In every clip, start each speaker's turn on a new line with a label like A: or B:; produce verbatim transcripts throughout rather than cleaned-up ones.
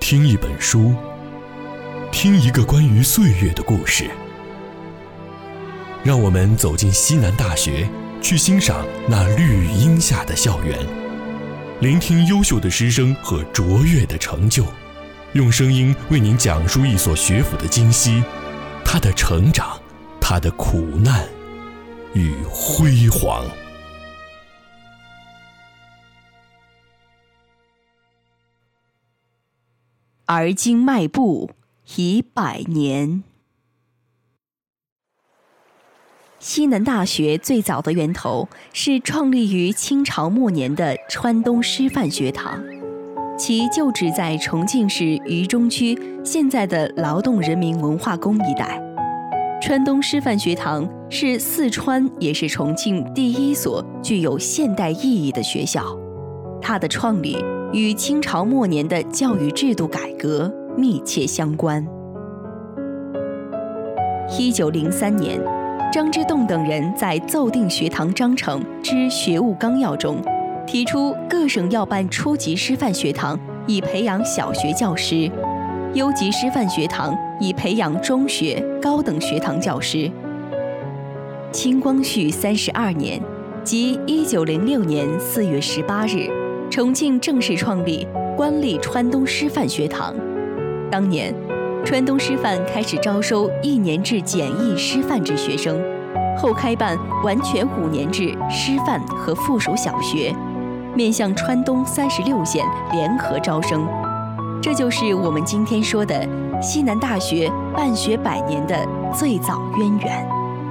A: 听一本书，听一个关于岁月的故事。让我们走进西南大学，去欣赏那绿荫下的校园，聆听优秀的师生和卓越的成就，用声音为您讲述一所学府的今昔，它的成长，它的苦难与辉煌。
B: 而今迈步已百年。西南大学最早的源头是创立于清朝末年的川东师范学堂，其旧址在重庆市渝中区现在的劳动人民文化宫一带。川东师范学堂是四川也是重庆第一所具有现代意义的学校，它的创立与清朝末年的教育制度改革密切相关。一九零三年，张之洞等人在奏定学堂章程之学务纲要中，提出各省要办初级师范学堂，以培养小学教师；优级师范学堂以培养中学、高等学堂教师。清光绪三十二年，即一九零六年四月十八日，重庆正式创立官立川东师范学堂。当年，川东师范开始招收一年制简易师范制学生，后开办完全五年制师范和附属小学，面向川东三十六县联合招生。这就是我们今天说的西南大学办学百年的最早渊源。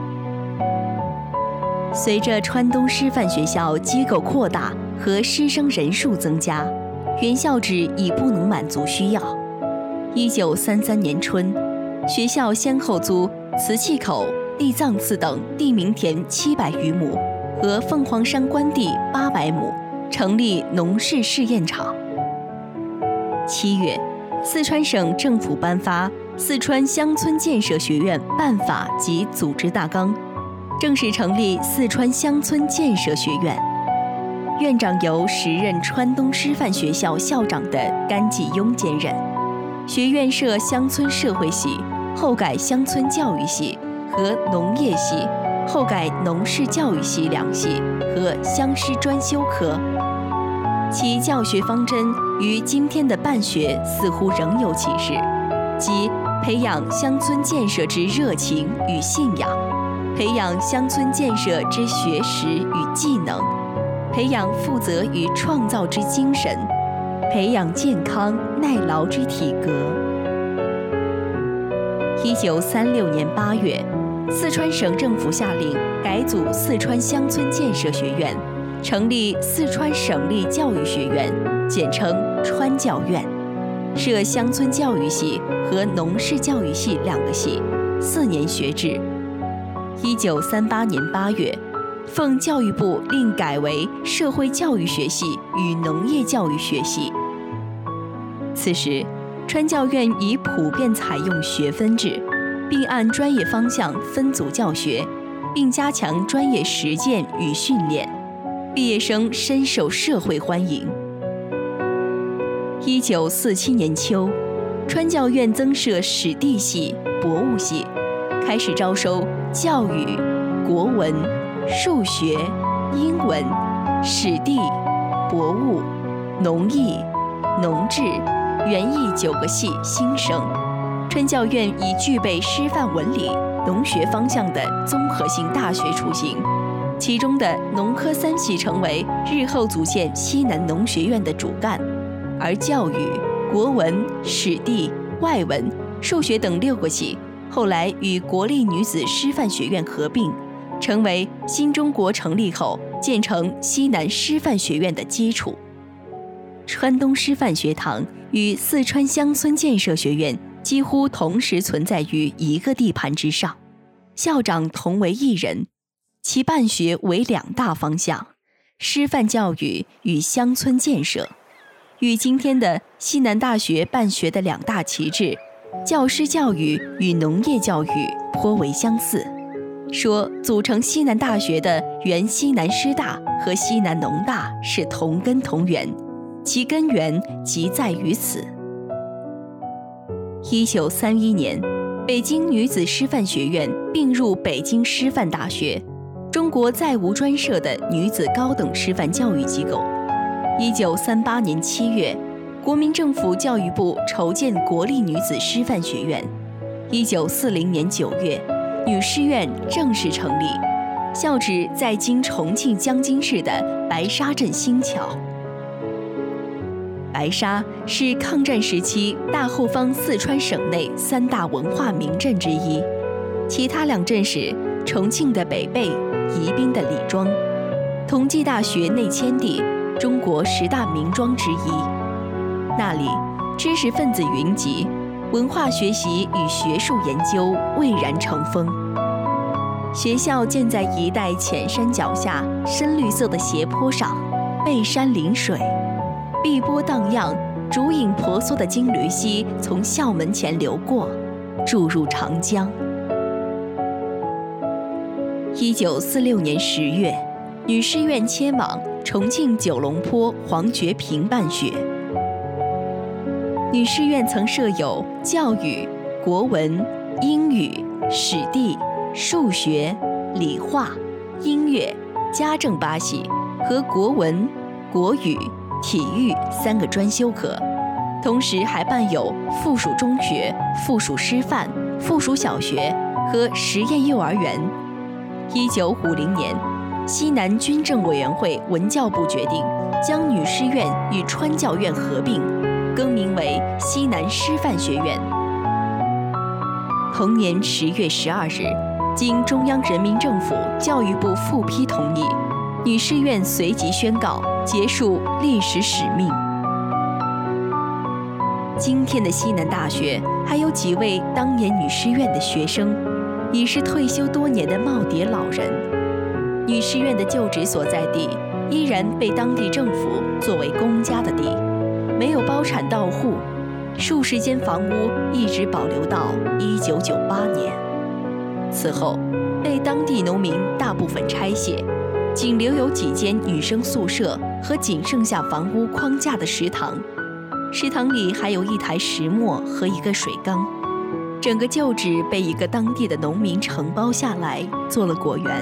B: 随着川东师范学校机构扩大和师生人数增加，原校址已不能满足需要。一九三三年春，学校先后租瓷器口、地藏寺等地名田七百余亩和凤凰山官地八百亩，成立农事试验场。七月，四川省政府颁发《四川乡村建设学院办法及组织大纲》，正式成立四川乡村建设学院。院长由时任川东师范学校校长的甘继庸兼任。学院设乡村社会系，后改乡村教育系和农业系，后改农事教育系两系和乡师专修科。其教学方针与今天的办学似乎仍有启示，即培养乡村建设之热情与信仰，培养乡村建设之学识与技能，培养负责与创造之精神，培养健康耐劳之体格。一九三六年八月，四川省政府下令改组四川乡村建设学院，成立四川省立教育学院，简称川教院，设乡村教育系和农事教育系两个系，四年学制。一九三八年八月，奉教育部令改为社会教育学系与农业教育学系。此时，川教院已普遍采用学分制，并按专业方向分组教学，并加强专业实践与训练，毕业生深受社会欢迎。一九四七年秋，川教院增设史地系、博物系，开始招收教育、国文、数学、英文、史地、博物、农艺、农制、园艺九个系新生。川教院已具备师范文理、农学方向的综合性大学雏形，其中的农科三系成为日后组建西南农学院的主干，而教育、国文、史地、外文、数学等六个系后来与国立女子师范学院合并，成为新中国成立后建成西南师范学院的基础。川东师范学堂与四川乡村建设学院几乎同时存在于一个地盘之上，校长同为一人，其办学为两大方向：师范教育与乡村建设，与今天的西南大学办学的两大旗帜教师教育与农业教育颇为相似。说组成西南大学的原西南师大和西南农大是同根同源，其根源即在于此。 一九三一年，北京女子师范学院并入北京师范大学，中国再无专设的女子高等师范教育机构。一九三八年七月，国民政府教育部筹建国立女子师范学院。一九四零年九月，女师院正式成立，校址在今重庆江津市的白沙镇新桥。白沙是抗战时期大后方四川省内三大文化名镇之一，其他两镇是重庆的北碚、宜宾的李庄。同济大学内迁地，中国十大名庄之一。那里知识分子云集，文化学习与学术研究蔚然成风。学校建在一带浅山脚下深绿色的斜坡上，背山临水，碧波荡漾，竹影婆娑的金驴溪从校门前流过，注入长江。一九四六年十月，女师院迁往重庆九龙坡黄觉平办学。女师院曾设有教育、国文、英语、史地、数学、理化、音乐、家政八系和国文、国语、体育三个专修课，同时还办有附属中学、附属师范、附属小学和实验幼儿园。一九五零年，西南军政委员会文教部决定将女师院与川教院合并，更名为西南师范学院。同年十月十二日，经中央人民政府教育部复批同意，女师院随即宣告结束历史使命。今天的西南大学还有几位当年女师院的学生，已是退休多年的耄耋老人。女师院的就职所在地依然被当地政府作为公家的地，没有包产到户，数十间房屋一直保留到一九九八年。此后被当地农民大部分拆卸，仅留有几间女生宿舍和仅剩下房屋框架的食堂，食堂里还有一台石磨和一个水缸。整个旧址被一个当地的农民承包下来，做了果园。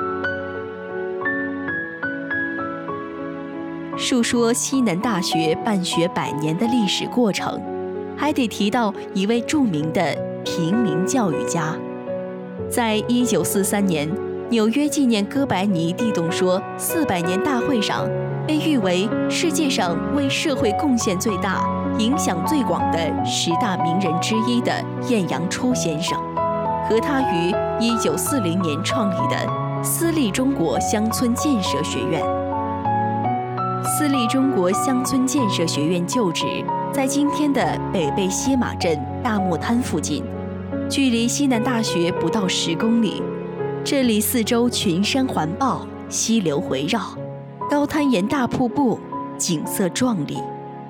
B: 述说西南大学办学百年的历史过程，还得提到一位著名的平民教育家。在一九四三年纽约纪念哥白尼地动说四百年大会上，被誉为世界上为社会贡献最大、影响最广的十大名人之一的晏阳初先生，和他于一九四零年创立的私立中国乡村建设学院。私立中国乡村建设学院旧址在今天的北碚歇马镇大磨滩附近，距离西南大学不到十公里。这里四周群山环抱，溪流围绕，高滩沿大瀑布，景色壮丽。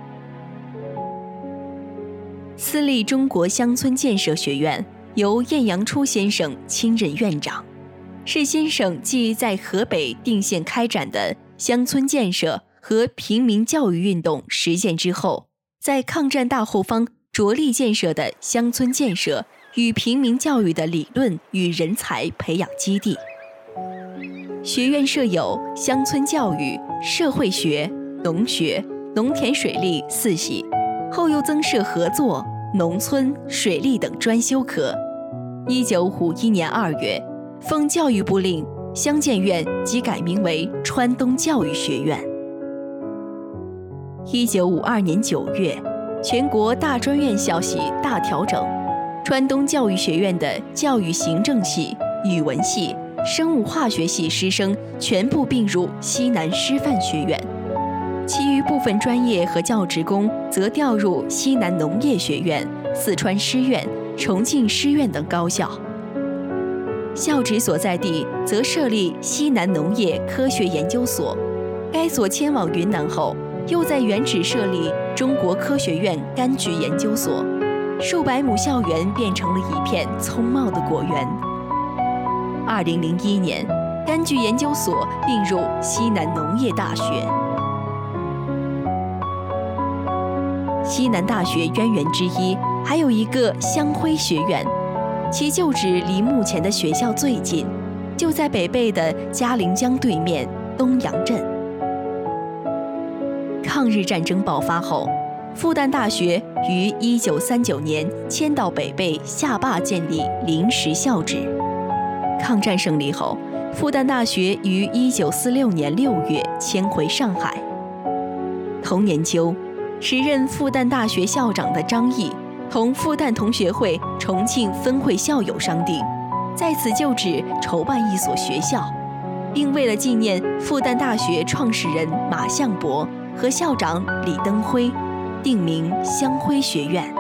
B: 私立中国乡村建设学院由晏阳初先生亲任院长，是先生继在河北定县开展的乡村建设和平民教育运动实践之后，在抗战大后方着力建设的乡村建设与平民教育的理论与人才培养基地。学院设有乡村教育、社会学、农学、农田水利四系，后又增设合作、农村、水利等专修科。一九五一年二月，奉教育部令，乡建院即改名为川东教育学院。一九五二年九月，全国大专院校系大调整，川东教育学院的教育行政系、语文系、生物化学系师生全部并入西南师范学院，其余部分专业和教职工则调入西南农业学院、四川师院、重庆师院等高校。校址所在地则设立西南农业科学研究所，该所迁往云南后，又在原址设立中国科学院柑橘研究所，数百亩校园变成了一片葱茂的果园。二零零一年，柑橘研究所并入西南农业大学。西南大学渊源之一， 还有一个湘辉学院，其旧址离目前的学校最近，就在北碚的嘉陵江对面东阳镇。抗日战争爆发后，复旦大学于一九三九年迁到北碚下坝建立临时校址。抗战胜利后，复旦大学于一九四六年六月迁回上海。同年秋，时任复旦大学校长的张毅同复旦同学会重庆分会校友商定，在此旧址筹办一所学校，并为了纪念复旦大学创始人马相伯和校长李登辉，定名湘辉学院。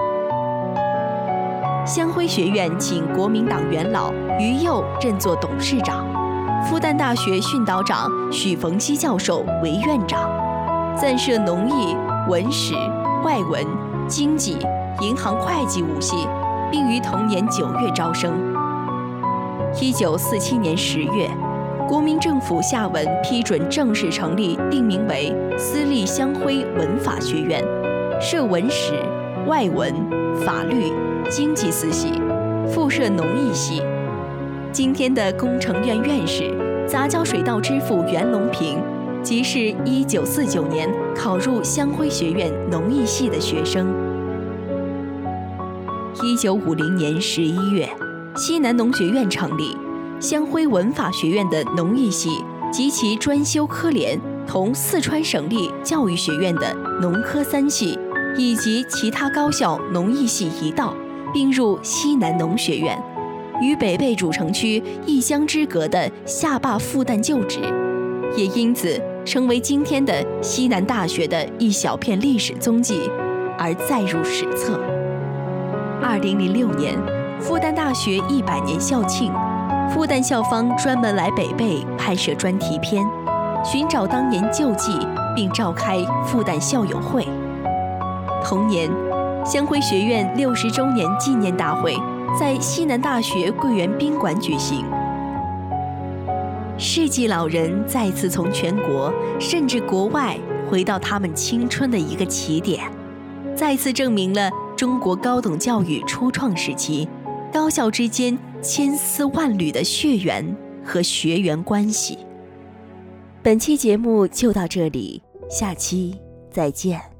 B: 湘辉学院请国民党元老于右任作董事长，复旦大学训导长许逢熙教授为院长，暂设农艺、文史、外文、经济、银行会计五系，并于同年九月招生。一九四七年十月，国民政府下文批准正式成立，定名为私立湘辉文法学院，设文史、外文、法律、经济四系，附设农艺系。今天的工程院院士、杂交水稻之父袁隆平，即是一九四九年考入湘辉学院农艺系的学生。一九五零年十一月，西南农学院成立，湘辉文法学院的农艺系及其专修科联同四川省立教育学院的农科三系以及其他高校农艺系一道，并入西南农学院，与北碚主城区一江之隔的下坝复旦旧址，也因此成为今天的西南大学的一小片历史踪迹，而载入史册。二零零六年，复旦大学一百年校庆，复旦校方专门来北碚拍摄专题片，寻找当年旧迹，并召开复旦校友会。同年，湘辉学院六十周年纪念大会在西南大学桂园宾馆举行。世纪老人再次从全国甚至国外回到他们青春的一个起点，再次证明了中国高等教育初创时期高校之间千丝万缕的血缘和学缘关系。本期节目就到这里，下期再见。